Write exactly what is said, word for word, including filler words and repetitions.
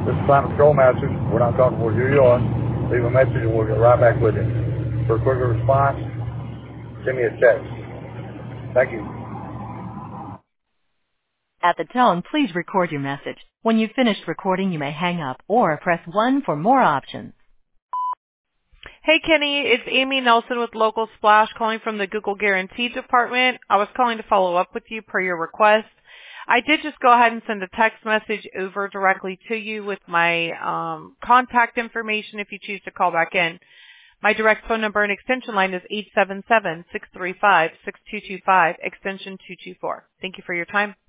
This is Climate Control Masters. We're not comfortable. Here you are. Leave a message and we'll get right back with you. For a quicker response, send me a text. Thank you. At the tone, please record your message. When you've finished recording, you may hang up or press one for more options. Hey, Kenny, it's Amy Nelson with Local Splash calling from the Google Guarantee Department. I was calling to follow up with you per your request. I did just go ahead and send a text message over directly to you with my um, contact information if you choose to call back in. My direct phone number and extension line is eight seven seven, six three five, six two two five, extension two two four. Thank you for your time.